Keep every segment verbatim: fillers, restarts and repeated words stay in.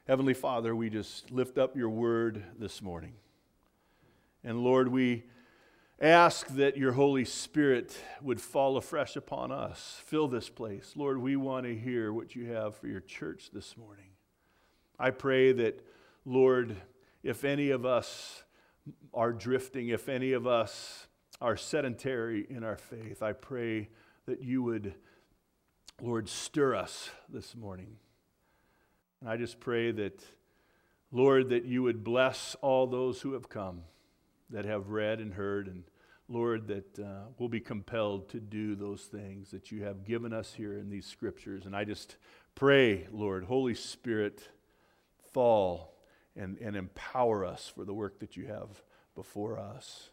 Heavenly Father, we just lift up your word this morning. And Lord, we ask that your Holy Spirit would fall afresh upon us. Fill this place. Lord, we want to hear what you have for your church this morning. I pray that, Lord, if any of us are drifting, if any of us are sedentary in our faith, I pray that you would, Lord, stir us this morning. And I just pray that, Lord, that you would bless all those who have come, that have read and heard, and Lord, that uh, we'll be compelled to do those things that you have given us here in these scriptures. And I just pray, Lord, Holy Spirit, fall and, and empower us for the work that you have before us.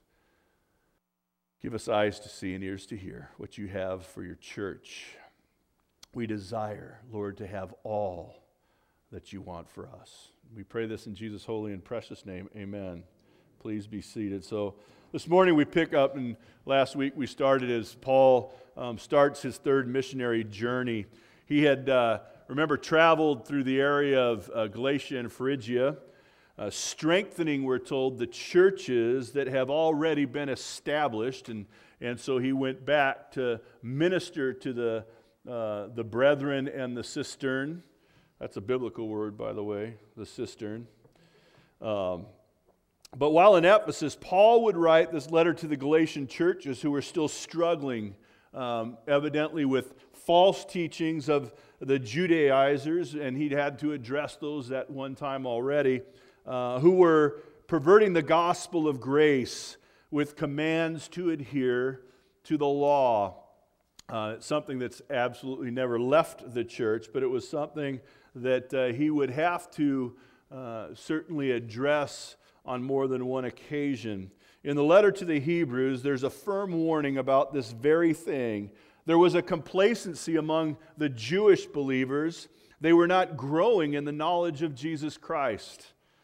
Give us eyes to see and ears to hear what you have for your church. We desire, Lord, to have all that you want for us. We pray this in Jesus' holy and precious name. Amen. Please be seated. So this morning we pick up, and last week we started as Paul um, starts his third missionary journey. He had, uh, remember, traveled through the area of uh, Galatia and Phrygia, uh, strengthening, we're told, the churches that have already been established. And, and so he went back to minister to the, uh, the brethren and the cistern. That's a biblical word, by the way, the cistern. Um, but while in Ephesus, Paul would write this letter to the Galatian churches who were still struggling, um, evidently with false teachings of the Judaizers, and he'd had to address those at one time already, uh, who were perverting the gospel of grace with commands to adhere to the law. Uh, something that's absolutely never left the church, but it was something that uh, he would have to uh, certainly address on more than one occasion. In the letter to the Hebrews, there's a firm warning about this very thing. There was a complacency among the Jewish believers. They were not growing in the knowledge of Jesus Christ.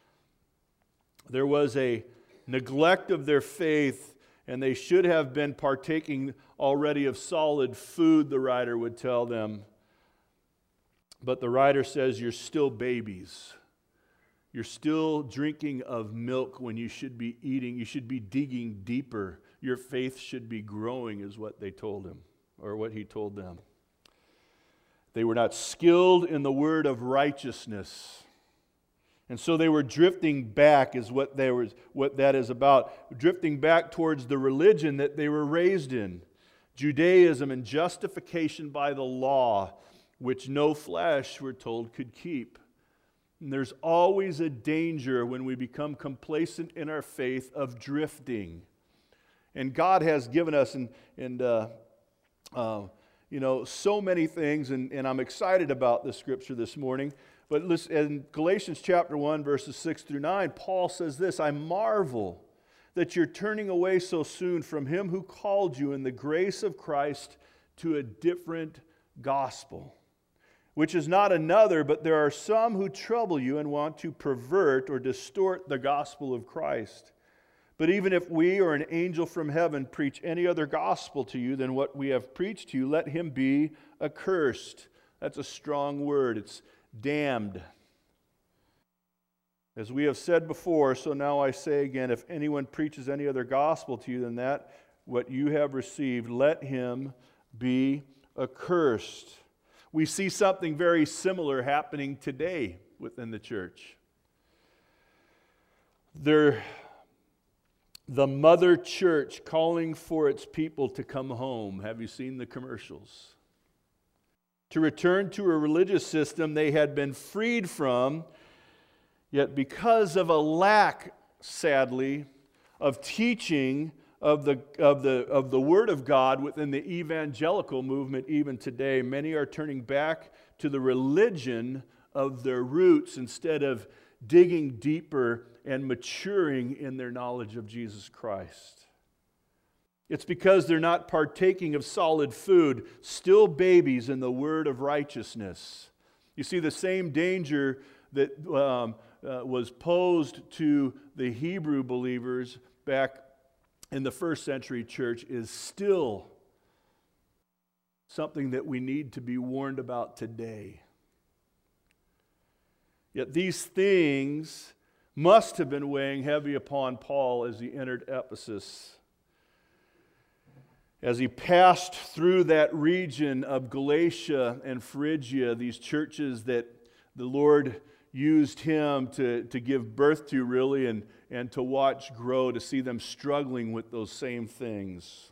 There was a neglect of their faith, and they should have been partaking already of solid food, the writer would tell them. But the writer says, you're still babies. You're still drinking of milk when you should be eating. You should be digging deeper. Your faith should be growing, is what they told him, or what he told them. They were not skilled in the word of righteousness. And so they were drifting back, is what they were, what that is about. Drifting back towards the religion that they were raised in. Judaism and justification by the law, which no flesh, we're told, could keep. And there's always a danger when we become complacent in our faith of drifting. And God has given us, and, and uh, uh, you know, so many things, and, and I'm excited about this scripture this morning. But listen, in Galatians chapter one, verses six through nine, Paul says this, I marvel that you're turning away so soon from him who called you in the grace of Christ to a different gospel, which is not another, but there are some who trouble you and want to pervert or distort the gospel of Christ. But even if we or an angel from heaven preach any other gospel to you than what we have preached to you, let him be accursed. That's a strong word. It's damned. As we have said before, so now I say again, if anyone preaches any other gospel to you than that, what you have received, let him be accursed. We see something very similar happening today within the church. There, the mother church calling for its people to come home. Have you seen the commercials? To return to a religious system they had been freed from, yet because of a lack, sadly, of teaching of the, of the, of the Word of God within the evangelical movement even today, many are turning back to the religion of their roots instead of digging deeper and maturing in their knowledge of Jesus Christ. It's because they're not partaking of solid food, still babies in the word of righteousness. You see, the same danger that um, uh, was posed to the Hebrew believers back in the first century church is still something that we need to be warned about today. Yet these things must have been weighing heavy upon Paul as he entered Ephesus. As he passed through that region of Galatia and Phrygia, these churches that the Lord used him to, to give birth to, really, and, and to watch grow, to see them struggling with those same things.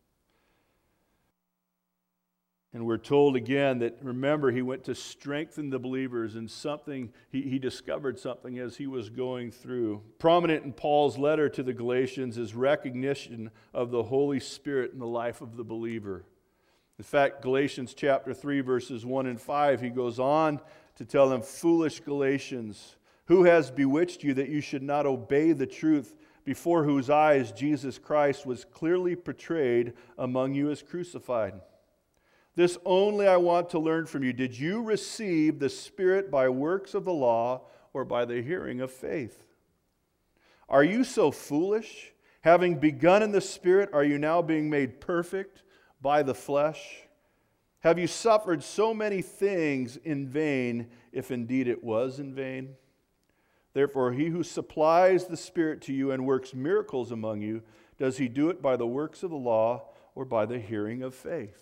And we're told again that, remember, he went to strengthen the believers, and something, he, he discovered something as he was going through. Prominent in Paul's letter to the Galatians is recognition of the Holy Spirit in the life of the believer. In fact, Galatians chapter three, verses one and five, he goes on to tell them, "Foolish Galatians, who has bewitched you that you should not obey the truth, before whose eyes Jesus Christ was clearly portrayed among you as crucified? This only I want to learn from you. Did you receive the Spirit by works of the law or by the hearing of faith? Are you so foolish? Having begun in the Spirit, are you now being made perfect by the flesh? Have you suffered so many things in vain, if indeed it was in vain? Therefore, he who supplies the Spirit to you and works miracles among you, does he do it by the works of the law or by the hearing of faith?"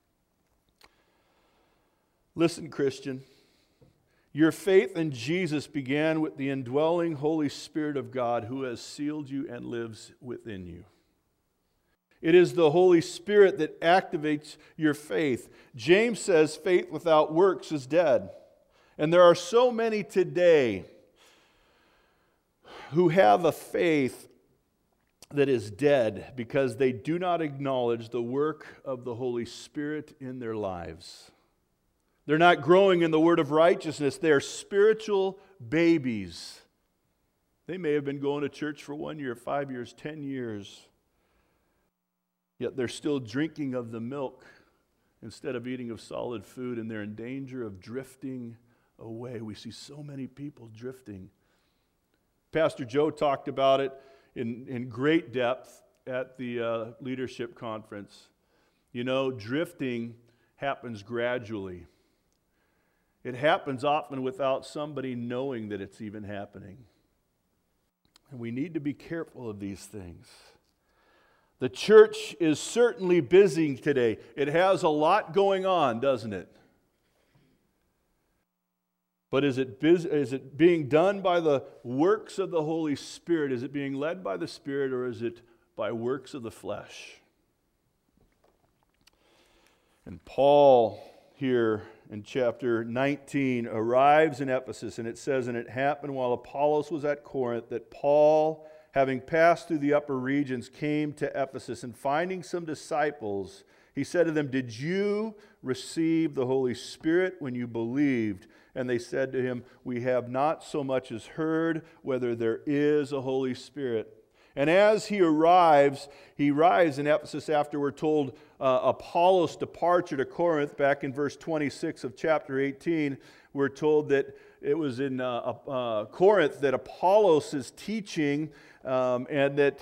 Listen, Christian, your faith in Jesus began with the indwelling Holy Spirit of God who has sealed you and lives within you. It is the Holy Spirit that activates your faith. James says faith without works is dead. And there are so many today who have a faith that is dead because they do not acknowledge the work of the Holy Spirit in their lives. They're not growing in the word of righteousness. They are spiritual babies. They may have been going to church for one year, five years, ten years. Yet they're still drinking of the milk instead of eating of solid food, and they're in danger of drifting away. We see so many people drifting. Pastor Joe talked about it in, in great depth at the uh, leadership conference. You know, drifting happens gradually. It happens often without somebody knowing that it's even happening. And we need to be careful of these things. The church is certainly busy today. It has a lot going on, doesn't it? But is it, busy, is it being done by the works of the Holy Spirit? Is it being led by the Spirit, or is it by works of the flesh? And Paul here in chapter nineteen arrives in Ephesus, and it says, "And it happened while Apollos was at Corinth that Paul, having passed through the upper regions, came to Ephesus, and finding some disciples, he said to them, 'Did you receive the Holy Spirit when you believed?' And they said to him, 'We have not so much as heard whether there is a Holy Spirit.' And as he arrives, he arrives in Ephesus after we're told uh, Apollos' departure to Corinth. Back in verse twenty-six of chapter eighteen, we're told that it was in uh, uh, Corinth that Apollos is teaching, um, and that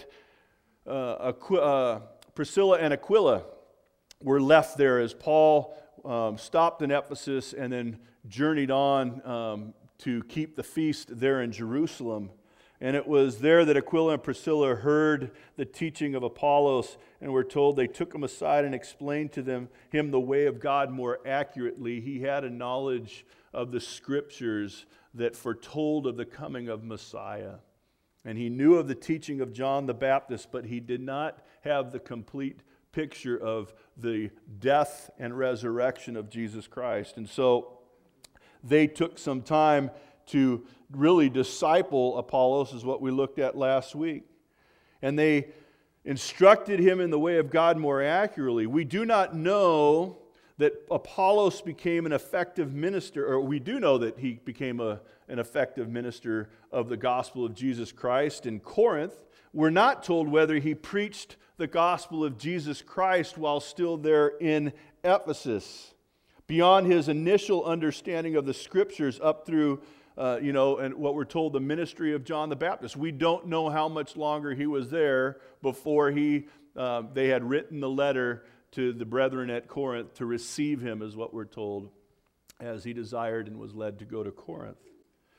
uh, Aqu- uh, Priscilla and Aquila were left there as Paul um, stopped in Ephesus and then journeyed on um, to keep the feast there in Jerusalem. And it was there that Aquila and Priscilla heard the teaching of Apollos, and were told they took him aside and explained to them him the way of God more accurately. He had a knowledge of the Scriptures that foretold of the coming of Messiah. And he knew of the teaching of John the Baptist, but he did not have the complete picture of the death and resurrection of Jesus Christ. And so they took some time to really disciple Apollos, is what we looked at last week. And they instructed him in the way of God more accurately. We do not know that Apollos became an effective minister, or we do know that he became a, an effective minister of the gospel of Jesus Christ in Corinth. We're not told whether he preached the gospel of Jesus Christ while still there in Ephesus. Beyond his initial understanding of the Scriptures up through Uh, you know, and what we're told, the ministry of John the Baptist. We don't know how much longer he was there before he, uh, they had written the letter to the brethren at Corinth to receive him, is what we're told, as he desired and was led to go to Corinth.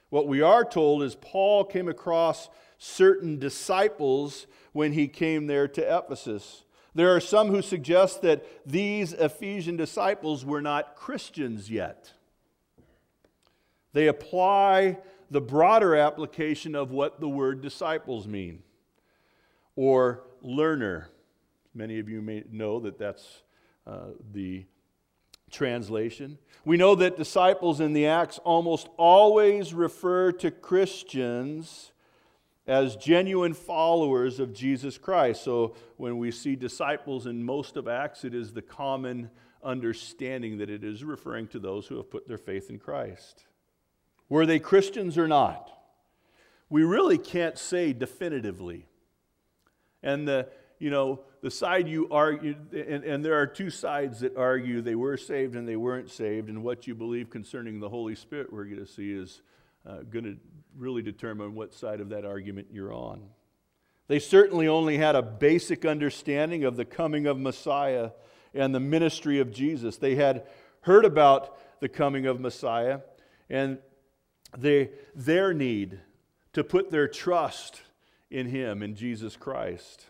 What we are told is Paul came across certain disciples when he came there to Ephesus. There are some who suggest that these Ephesian disciples were not Christians yet. They apply the broader application of what the word disciples mean, or learner. Many of you may know that that's uh, the translation. We know that disciples in the Acts almost always refer to Christians as genuine followers of Jesus Christ. So when we see disciples in most of Acts, it is the common understanding that it is referring to those who have put their faith in Christ. Were they Christians or not? We really can't say definitively. And the, you know, the side you argue, and, and there are two sides that argue they were saved and they weren't saved, and what you believe concerning the Holy Spirit we're going to see is uh, going to really determine what side of that argument you're on. They certainly only had a basic understanding of the coming of Messiah and the ministry of Jesus. They had heard about the coming of Messiah and they, their need to put their trust in Him, in Jesus Christ.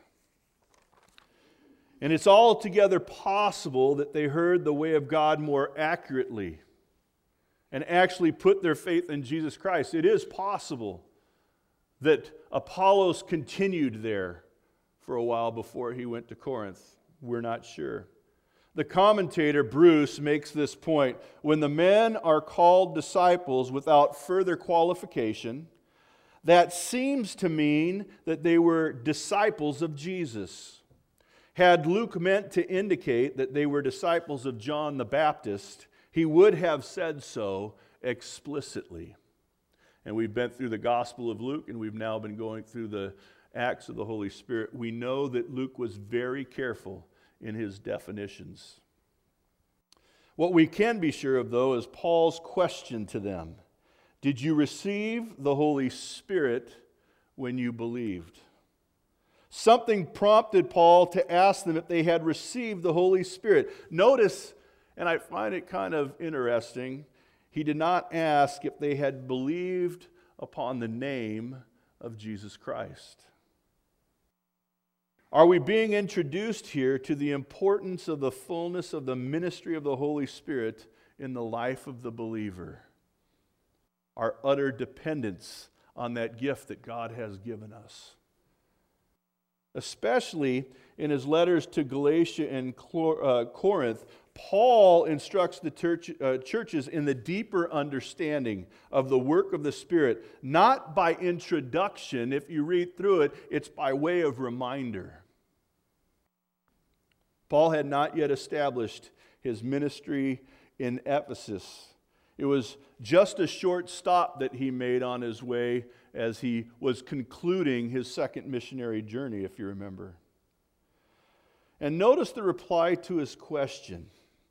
And it's altogether possible that they heard the way of God more accurately and actually put their faith in Jesus Christ. It is possible that Apollos continued there for a while before he went to Corinth. We're not sure. The commentator, Bruce, makes this point. When the men are called disciples without further qualification, that seems to mean that they were disciples of Jesus. Had Luke meant to indicate that they were disciples of John the Baptist, he would have said so explicitly. And we've been through the Gospel of Luke, and we've now been going through the Acts of the Holy Spirit. We know that Luke was very careful in his definitions. What we can be sure of, though, is Paul's question to them. Did you receive the Holy Spirit when you believed? Something prompted Paul to ask them if they had received the Holy Spirit. Notice, and I find it kind of interesting, he did not ask if they had believed upon the name of Jesus Christ. Are we being introduced here to the importance of the fullness of the ministry of the Holy Spirit in the life of the believer? Our utter dependence on that gift that God has given us. Especially in his letters to Galatia and Corinth, Paul instructs the church, uh, churches in the deeper understanding of the work of the Spirit, not by introduction. If you read through it, it's by way of reminder. Paul had not yet established his ministry in Ephesus. It was just a short stop that he made on his way as he was concluding his second missionary journey, if you remember. And notice the reply to his question.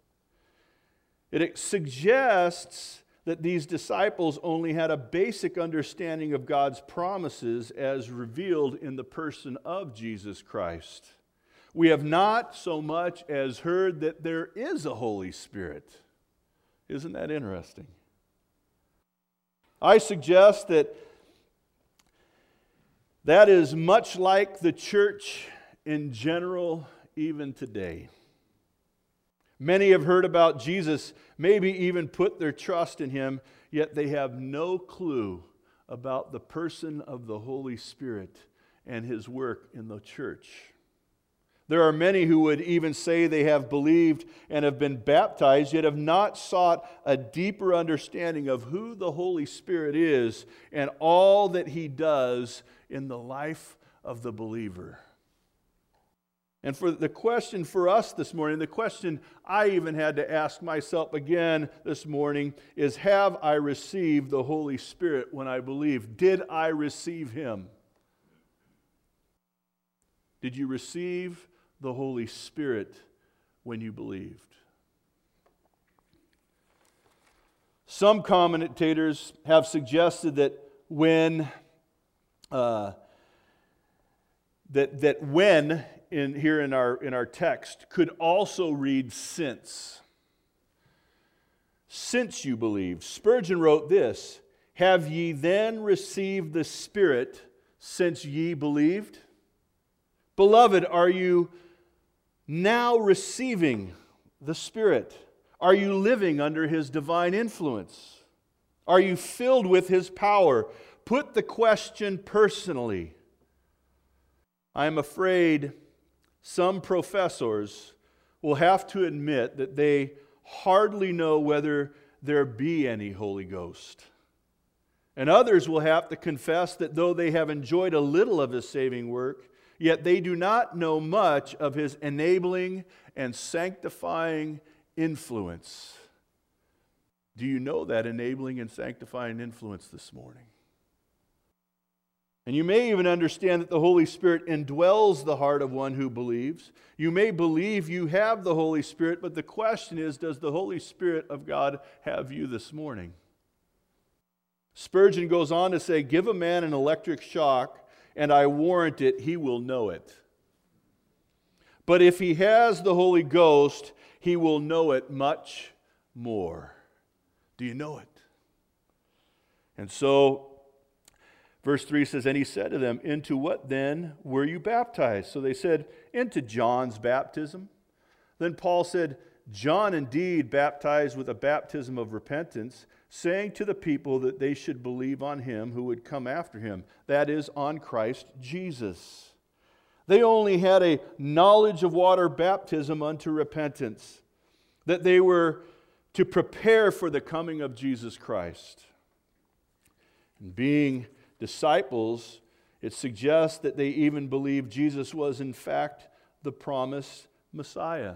It suggests that these disciples only had a basic understanding of God's promises as revealed in the person of Jesus Christ. We have not so much as heard that there is a Holy Spirit. Isn't that interesting? I suggest that that is much like the church in general, even today. Many have heard about Jesus, maybe even put their trust in Him, yet they have no clue about the person of the Holy Spirit and His work in the church. There are many who would even say they have believed and have been baptized, yet have not sought a deeper understanding of who the Holy Spirit is and all that He does in the life of the believer. And for the question for us this morning, the question I even had to ask myself again this morning is, have I received the Holy Spirit when I believe? Did I receive Him? Did you receive the Holy Spirit when you believed? Some commentators have suggested that when uh, that that when in here in our in our text could also read since. Since you believed. Spurgeon wrote this: Have ye then received the Spirit since ye believed? Beloved, are you now receiving the Spirit? Are you living under His divine influence? Are you filled with His power? Put the question personally. I am afraid some professors will have to admit that they hardly know whether there be any Holy Ghost. And others will have to confess that though they have enjoyed a little of His saving work, yet they do not know much of His enabling and sanctifying influence. Do you know that enabling and sanctifying influence this morning? And you may even understand that the Holy Spirit indwells the heart of one who believes. You may believe you have the Holy Spirit, but the question is, does the Holy Spirit of God have you this morning? Spurgeon goes on to say, give a man an electric shock, and I warrant it, he will know it. But if he has the Holy Ghost, he will know it much more. Do you know it? And so, verse three says, and he said to them, into what then were you baptized? So they said, into John's baptism. Then Paul said, John indeed baptized with a baptism of repentance, saying to the people that they should believe on him who would come after him, that is, on Christ Jesus. They only had a knowledge of water baptism unto repentance, that they were to prepare for the coming of Jesus Christ. And being disciples, it suggests that they even believed Jesus was in fact the promised Messiah.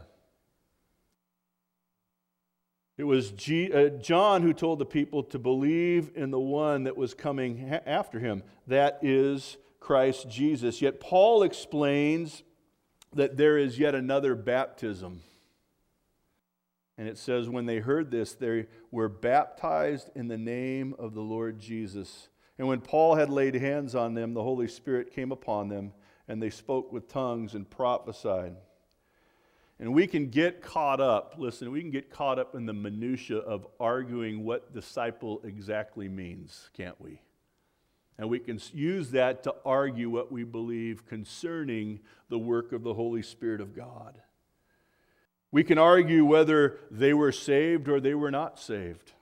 It was G, uh, John who told the people to believe in the one that was coming ha- after him. That is Christ Jesus. Yet Paul explains that there is yet another baptism. And it says, when they heard this, they were baptized in the name of the Lord Jesus. And when Paul had laid hands on them, the Holy Spirit came upon them, and they spoke with tongues and prophesied. And we can get caught up, listen, we can get caught up in the minutia of arguing what disciple exactly means, can't we? And we can use that to argue what we believe concerning the work of the Holy Spirit of God. We can argue whether they were saved or they were not saved.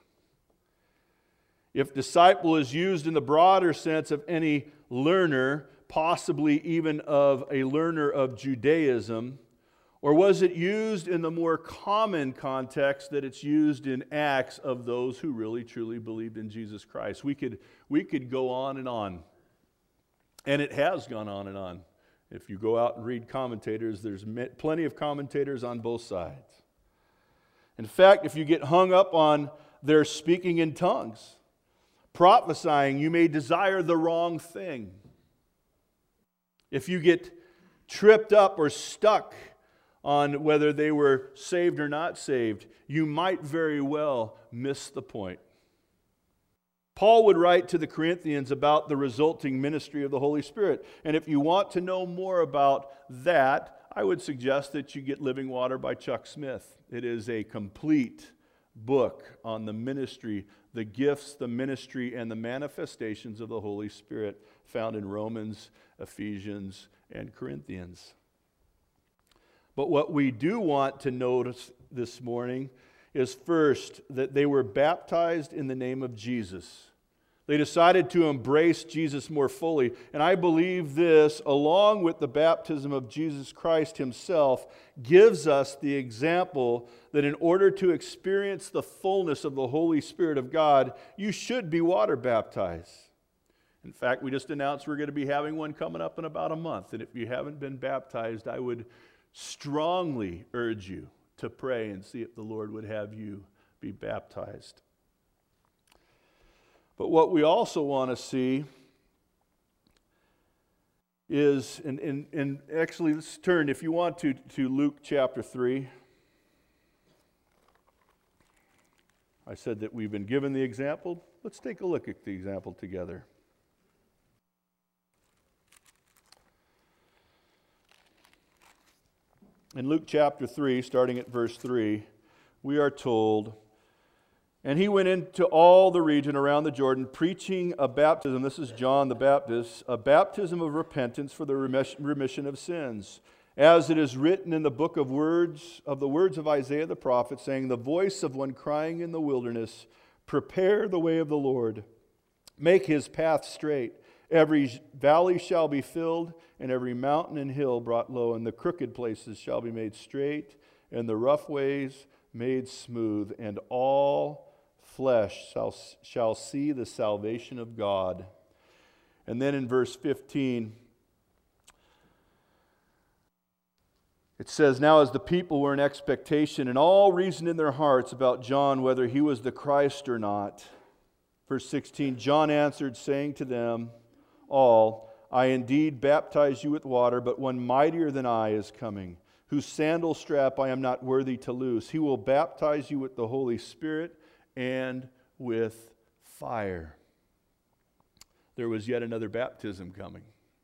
If disciple is used in the broader sense of any learner, possibly even of a learner of Judaism, or was it used in the more common context that it's used in Acts of those who really truly believed in Jesus Christ? We could, we could go on and on. And it has gone on and on. If you go out and read commentators, there's plenty of commentators on both sides. In fact, if you get hung up on their speaking in tongues, prophesying, you may desire the wrong thing. If you get tripped up or stuck on whether they were saved or not saved, you might very well miss the point. Paul would write to the Corinthians about the resulting ministry of the Holy Spirit. And if you want to know more about that, I would suggest that you get Living Water by Chuck Smith. It is a complete book on the ministry, the gifts, the ministry, and the manifestations of the Holy Spirit found in Romans, Ephesians, and Corinthians. But what we do want to notice this morning is first that they were baptized in the name of Jesus. They decided to embrace Jesus more fully. And I believe this, along with the baptism of Jesus Christ himself, gives us the example that in order to experience the fullness of the Holy Spirit of God, you should be water baptized. In fact, we just announced we're going to be having one coming up in about a month. And if you haven't been baptized, I would strongly urge you to pray and see if the Lord would have you be baptized. But what we also want to see is, and, and, and actually let's turn, if you want to, to Luke chapter three. I said that we've been given the example. Let's take a look at the example together. In Luke chapter three, starting at verse three, we are told, And he went into all the region around the Jordan, preaching a baptism, this is John the Baptist, a baptism of repentance for the remission of sins. As it is written in the book of words, of the words of Isaiah the prophet, saying, the voice of one crying in the wilderness, prepare the way of the Lord, make his path straight. Every valley shall be filled, and every mountain and hill brought low, and the crooked places shall be made straight, and the rough ways made smooth, and all flesh shall, shall see the salvation of God. And then in verse fifteen, it says, now as the people were in expectation and all reasoned in their hearts about John, whether he was the Christ or not. Verse sixteen, John answered, saying to them all, I indeed baptize you with water, but one mightier than I is coming, whose sandal strap I am not worthy to loose. He will baptize you with the Holy Spirit and with fire. There was yet another baptism coming.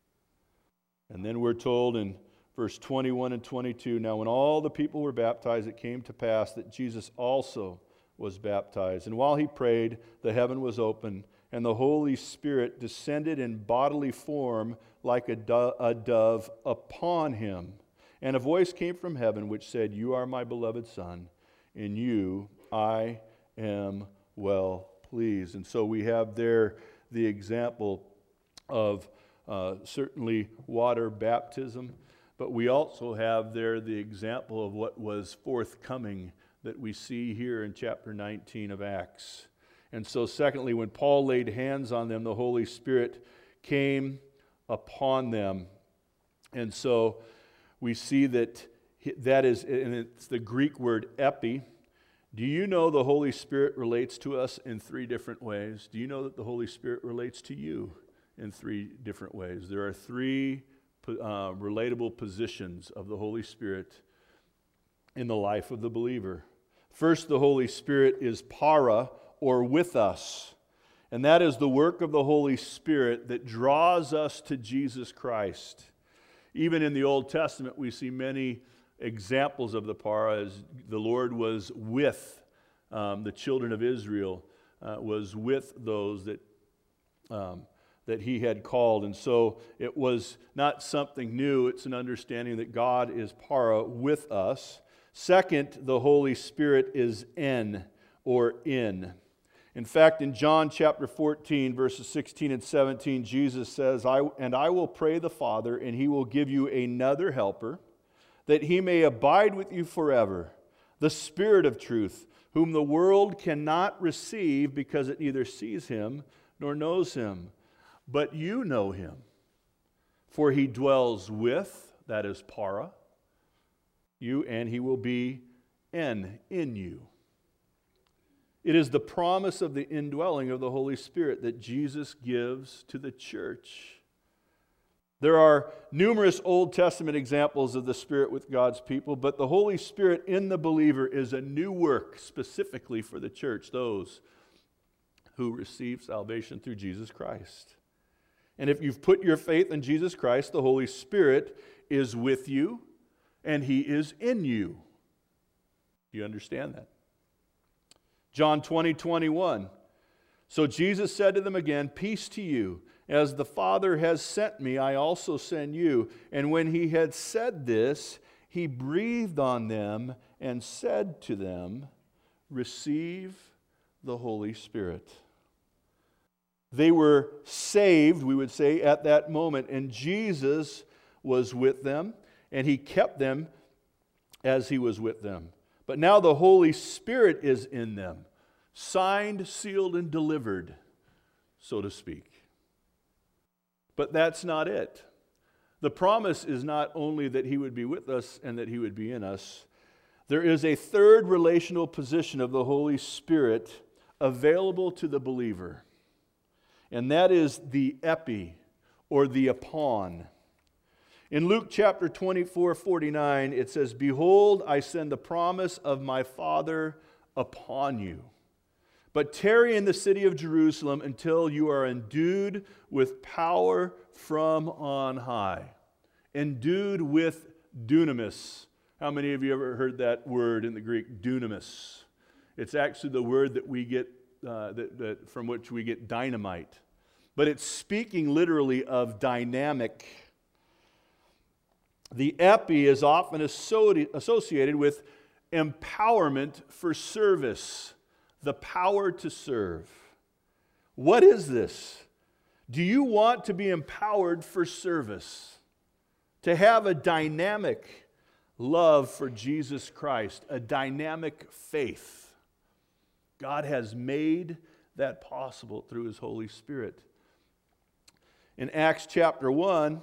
And then we're told in verse twenty-one and twenty-two, now when all the people were baptized, it came to pass that Jesus also was baptized. And while he prayed, the heaven was opened, and the Holy Spirit descended in bodily form like a, do- a dove upon him. And a voice came from heaven which said, you are my beloved Son, in you I am well pleased. And so we have there the example of uh, certainly water baptism, but we also have there the example of what was forthcoming that we see here in chapter nineteen of Acts. And so secondly, when Paul laid hands on them, the Holy Spirit came upon them. And so we see that that is, and it's the Greek word epi. Do you know the Holy Spirit relates to us in three different ways? Do you know that the Holy Spirit relates to you in three different ways? There are three uh, relatable positions of the Holy Spirit in the life of the believer. First, the Holy Spirit is para, or with us. And that is the work of the Holy Spirit that draws us to Jesus Christ. Even in the Old Testament, we see many examples of the para as the Lord was with um, the children of Israel, uh, was with those that um, that he had called. And so it was not something new, it's an understanding that God is para, with us. Second, the Holy Spirit is en, or in. In fact, in John chapter fourteen, verses sixteen and seventeen, Jesus says, I, and I will pray the Father, and he will give you another helper, that he may abide with you forever, the Spirit of truth, whom the world cannot receive because it neither sees him nor knows him. But you know him, for he dwells with, that is para, you, and he will be en, in you. It is the promise of the indwelling of the Holy Spirit that Jesus gives to the church. There are numerous Old Testament examples of the Spirit with God's people, but the Holy Spirit in the believer is a new work specifically for the church, those who receive salvation through Jesus Christ. And if you've put your faith in Jesus Christ, the Holy Spirit is with you and he is in you. Do you understand that? John twenty, twenty-one. So Jesus said to them again, peace to you. As the Father has sent me, I also send you. And when he had said this, he breathed on them and said to them, receive the Holy Spirit. They were saved, we would say, at that moment. And Jesus was with them, and he kept them as he was with them. But now the Holy Spirit is in them, signed, sealed, and delivered, so to speak. But that's not it. The promise is not only that he would be with us and that he would be in us. There is a third relational position of the Holy Spirit available to the believer. And that is the epi, or the upon. In Luke chapter twenty-four, forty-nine, it says, behold, I send the promise of my Father upon you. But tarry in the city of Jerusalem until you are endued with power from on high. Endued with dunamis. How many of you ever heard that word in the Greek, dunamis? It's actually the word that we get, uh, that, that, from which we get dynamite. But it's speaking literally of dynamic. The epi is often associated with empowerment for service, the power to serve. What is this? Do you want to be empowered for service? To have a dynamic love for Jesus Christ, a dynamic faith. God has made that possible through His Holy Spirit. In Acts chapter one,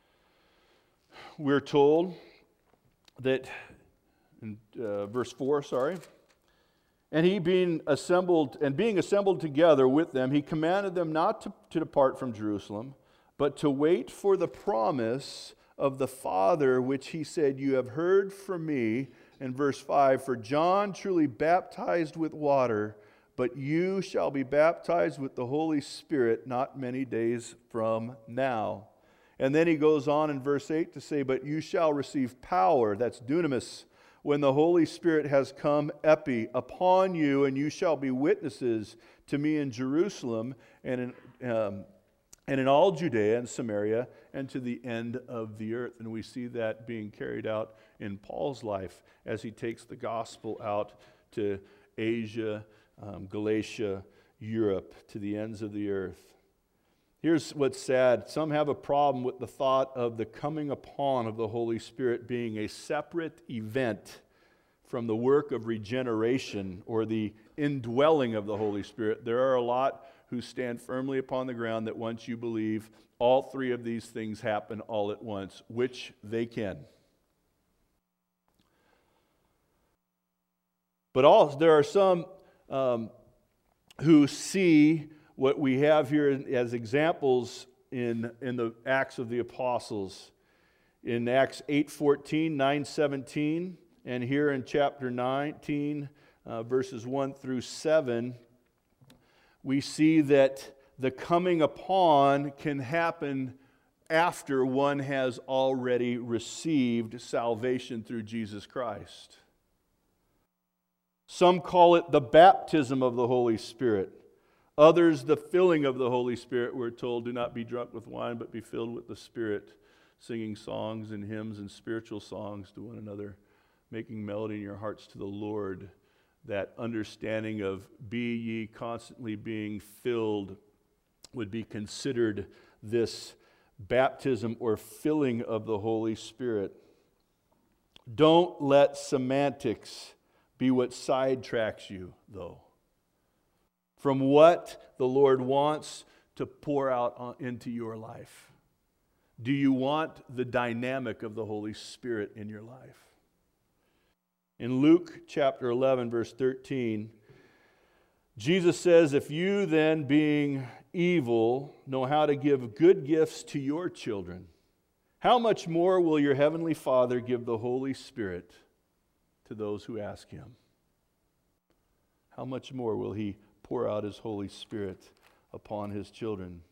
we're told that, in uh, verse four, sorry, and he being assembled, and being assembled together with them, he commanded them not to, to depart from Jerusalem, but to wait for the promise of the Father, which he said, you have heard from me. In verse five, for John truly baptized with water, but you shall be baptized with the Holy Spirit not many days from now. And then he goes on in verse eight to say, but you shall receive power, that's dunamis, when the Holy Spirit has come, epi, upon you, and you shall be witnesses to me in Jerusalem and in, um, and in all Judea and Samaria and to the end of the earth. And we see that being carried out in Paul's life as he takes the gospel out to Asia, um, Galatia, Europe, to the ends of the earth. Here's what's sad. Some have a problem with the thought of the coming upon of the Holy Spirit being a separate event from the work of regeneration or the indwelling of the Holy Spirit. There are a lot who stand firmly upon the ground that once you believe, all three of these things happen all at once, which they can. But also, there are some um, who see what we have here as examples in, in the Acts of the Apostles. In Acts eight fourteen, nine seventeen, and here in chapter nineteen, uh, verses one through seven, we see that the coming upon can happen after one has already received salvation through Jesus Christ. Some call it the baptism of the Holy Spirit. Others, the filling of the Holy Spirit. We're told, do not be drunk with wine, but be filled with the Spirit, singing songs and hymns and spiritual songs to one another, making melody in your hearts to the Lord. That understanding of be ye constantly being filled would be considered this baptism or filling of the Holy Spirit. Don't let semantics be what sidetracks you, though, from what the Lord wants to pour out into your life. Do you want the dynamic of the Holy Spirit in your life? In Luke chapter eleven, verse thirteen, Jesus says, if you then, being evil, know how to give good gifts to your children, how much more will your heavenly Father give the Holy Spirit to those who ask Him? How much more will He pour out His Holy Spirit upon His children?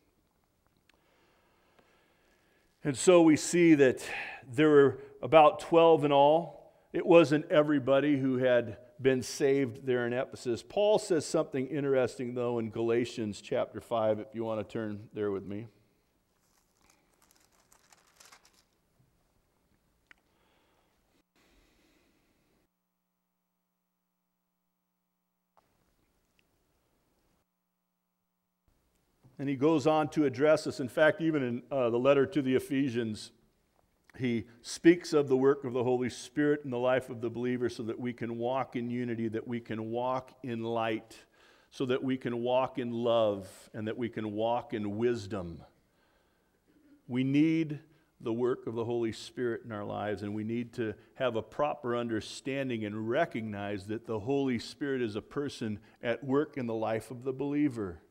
And so we see that there were about twelve in all. It wasn't everybody who had been saved there in Ephesus. Paul says something interesting, though, in Galatians chapter five, if you want to turn there with me. And he goes on to address us. In fact, even in uh, the letter to the Ephesians, he speaks of the work of the Holy Spirit in the life of the believer so that we can walk in unity, that we can walk in light, so that we can walk in love, and that we can walk in wisdom. We need the work of the Holy Spirit in our lives, and we need to have a proper understanding and recognize that the Holy Spirit is a person at work in the life of the believer.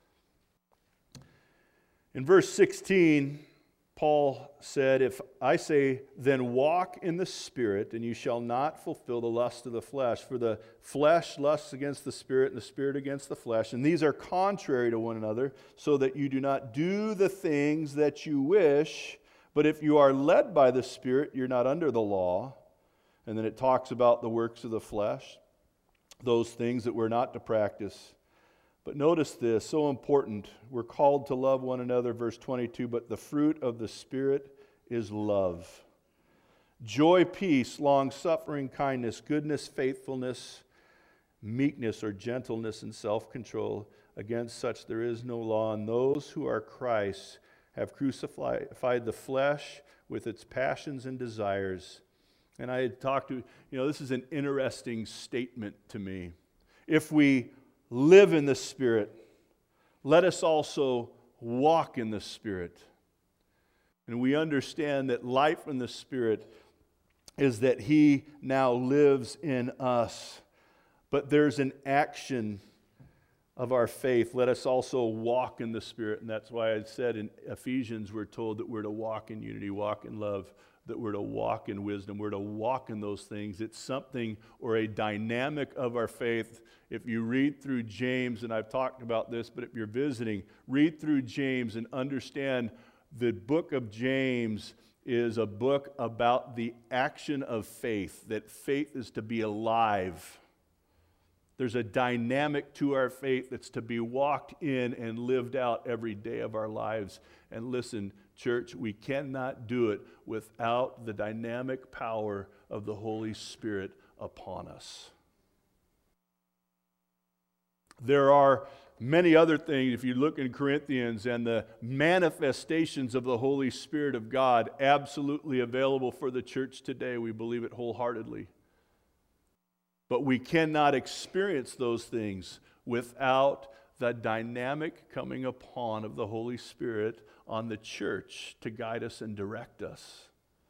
In verse sixteen, Paul said, if I say, then walk in the Spirit, and you shall not fulfill the lust of the flesh. For the flesh lusts against the Spirit, and the Spirit against the flesh. And these are contrary to one another, so that you do not do the things that you wish. But if you are led by the Spirit, you're not under the law. And then it talks about the works of the flesh. those things that we're not to practice. But notice this, so important. We're called to love one another, verse twenty-two, but the fruit of the Spirit is love. Joy, peace, long-suffering, kindness, goodness, faithfulness, meekness or gentleness and self-control. Against such there is no law. And those who are Christ have crucified the flesh with its passions and desires. And I had talked to, you know, this is an interesting statement to me. If we live in the Spirit, let us also walk in the Spirit. And we understand that life in the Spirit is that He now lives in us. But there's an action of our faith. Let us also walk in the Spirit. And that's why I said in Ephesians, we're told that we're to walk in unity, walk in love, that we're to walk in wisdom. We're to walk in those things. It's something or a dynamic of our faith. If you read through James, and I've talked about this, but if you're visiting, read through James and understand the book of James is a book about the action of faith, that faith is to be alive. There's a dynamic to our faith that's to be walked in and lived out every day of our lives. And listen, church, we cannot do it without the dynamic power of the Holy Spirit upon us. There are many other things, if you look in Corinthians, and the manifestations of the Holy Spirit of God absolutely available for the church today. We believe it wholeheartedly. But we cannot experience those things without the dynamic coming upon of the Holy Spirit on the church to guide us and direct us.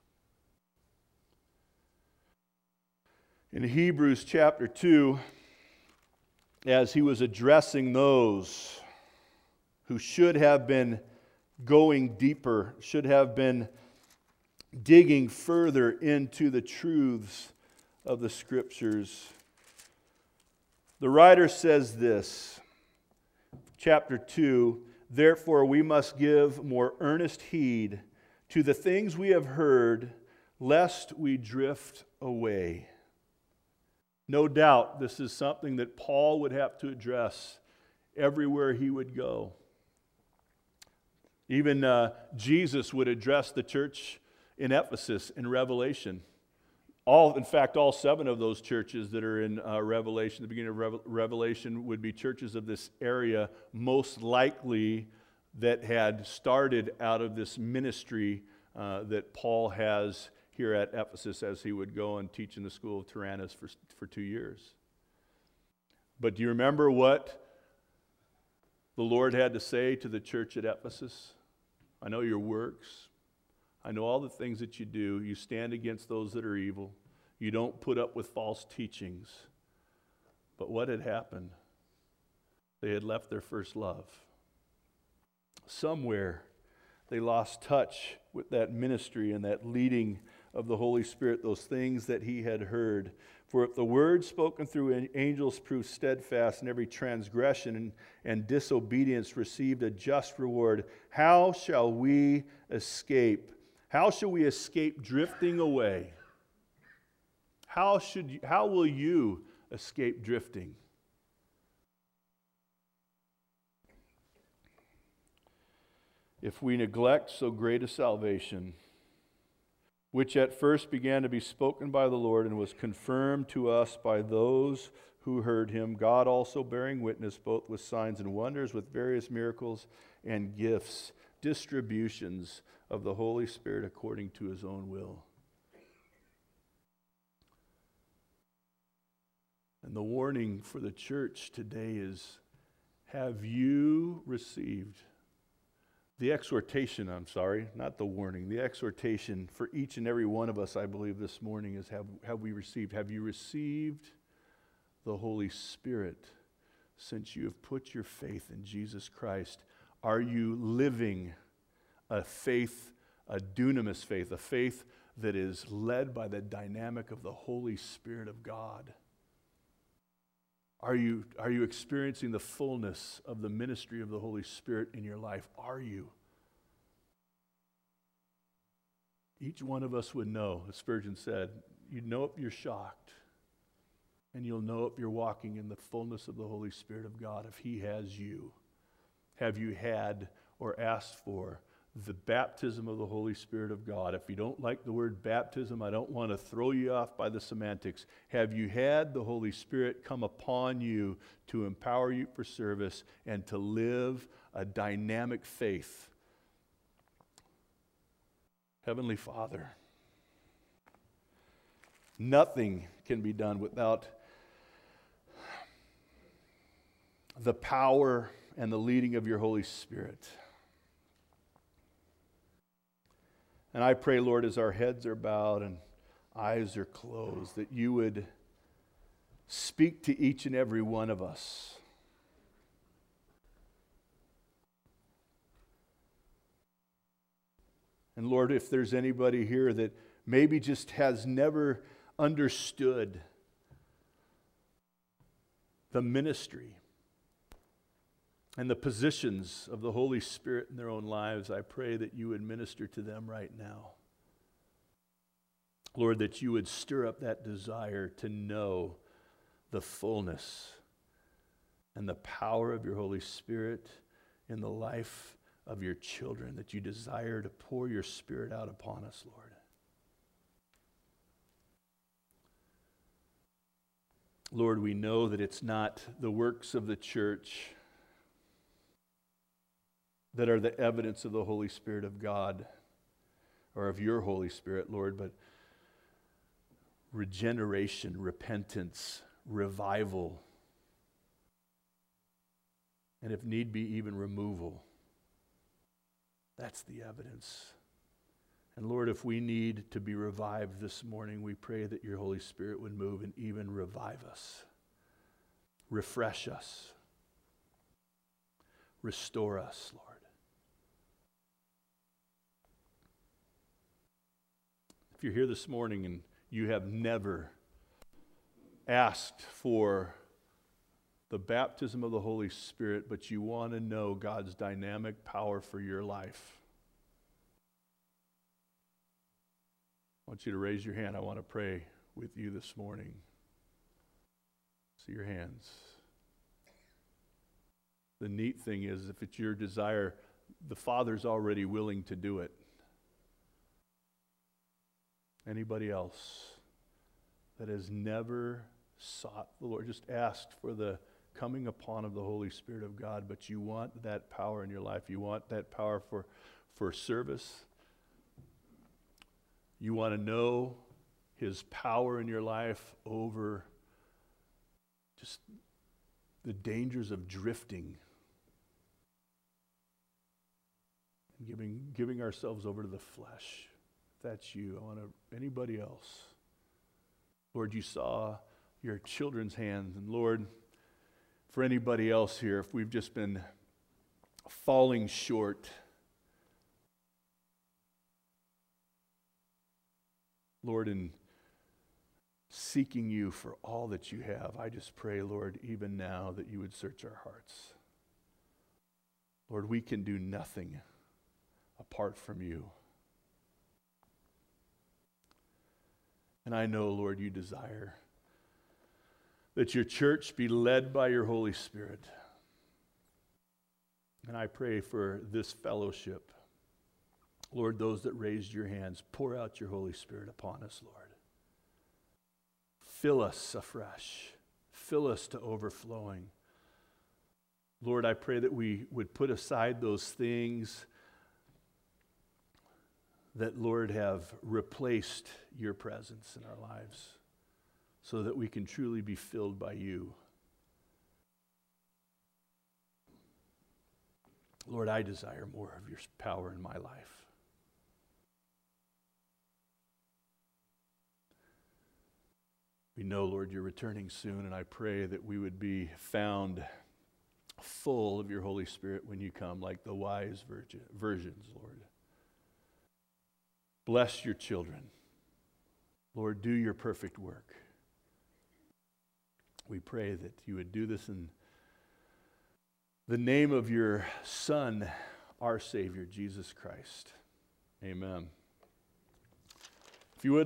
In Hebrews chapter two, as he was addressing those who should have been going deeper, should have been digging further into the truths of the Scriptures, the writer says this, chapter two, therefore we must give more earnest heed to the things we have heard, lest we drift away. No doubt this is something that Paul would have to address everywhere he would go. Even uh, Jesus would address the church in Ephesus in Revelation. All, in fact, all seven of those churches that are in uh, Revelation, the beginning of Re- Revelation, would be churches of this area, most likely that had started out of this ministry uh, that Paul has here at Ephesus as he would go and teach in the school of Tyrannus for, for two years. But do you remember what the Lord had to say to the church at Ephesus? I know your works. I know all the things that you do. You stand against those that are evil. You don't put up with false teachings. But what had happened? They had left their first love. Somewhere they lost touch with that ministry and that leading of the Holy Spirit, those things that he had heard. For if the word spoken through angels proved steadfast, and every transgression and, and disobedience received a just reward, how shall we escape? How shall we escape drifting away? How should you, how will you escape drifting? If we neglect so great a salvation, which at first began to be spoken by the Lord and was confirmed to us by those who heard him, God also bearing witness both with signs and wonders, with various miracles and gifts, distributions of the Holy Spirit according to his own will. And the warning for the church today is, have you received the exhortation, I'm sorry, not the warning, the exhortation for each and every one of us, I believe, this morning is, have, have we received? Have you received the Holy Spirit since you have put your faith in Jesus Christ? Are you living a faith, a dunamis faith, a faith that is led by the dynamic of the Holy Spirit of God? Are you, are you experiencing the fullness of the ministry of the Holy Spirit in your life? Are you? Each one of us would know, as Spurgeon said, you'd know if you're shocked. And you'll know if you're walking in the fullness of the Holy Spirit of God, if He has you. Have you had or asked for the baptism of the Holy Spirit of God? If you don't like the word baptism, I don't want to throw you off by the semantics. Have you had the Holy Spirit come upon you to empower you for service and to live a dynamic faith? Heavenly Father, nothing can be done without the power and the leading of your Holy Spirit. And I pray, Lord, as our heads are bowed and eyes are closed, that you would speak to each and every one of us. And Lord, if there's anybody here that maybe just has never understood the ministry and the positions of the Holy Spirit in their own lives, I pray that you would minister to them right now. Lord, that you would stir up that desire to know the fullness and the power of your Holy Spirit in the life of your children, that you desire to pour your Spirit out upon us, Lord. Lord, we know that it's not the works of the church that are the evidence of the Holy Spirit of God or of your Holy Spirit, Lord, but regeneration, repentance, revival, and if need be, even removal. That's the evidence. And Lord, if we need to be revived this morning, we pray that your Holy Spirit would move and even revive us, refresh us, restore us, Lord. If you're here this morning and you have never asked for the baptism of the Holy Spirit, but you want to know God's dynamic power for your life, I want you to raise your hand. I want to pray with you this morning. See your hands. The neat thing is, if it's your desire, the Father's already willing to do it. Anybody else that has never sought the Lord, just asked for the coming upon of the Holy Spirit of God, but you want that power in your life. You want that power for, for service. You want to know His power in your life over just the dangers of drifting and giving, giving ourselves over to the flesh. If that's you, I want to, anybody else? Lord, you saw your children's hands, and Lord, for anybody else here, if we've just been falling short, Lord, in seeking you for all that you have, I just pray, Lord, even now that you would search our hearts. Lord, we can do nothing apart from you. And I know, Lord, you desire that your church be led by your Holy Spirit. And I pray for this fellowship. Lord, those that raised your hands, pour out your Holy Spirit upon us, Lord. Fill us afresh. Fill us to overflowing. Lord, I pray that we would put aside those things that, Lord, have replaced your presence in our lives so that we can truly be filled by you. Lord, I desire more of your power in my life. We know, Lord, you're returning soon, and I pray that we would be found full of your Holy Spirit when you come, like the wise virgin, virgins, Lord. Bless your children. Lord, do your perfect work. We pray that you would do this in the name of your Son, our Savior, Jesus Christ. Amen.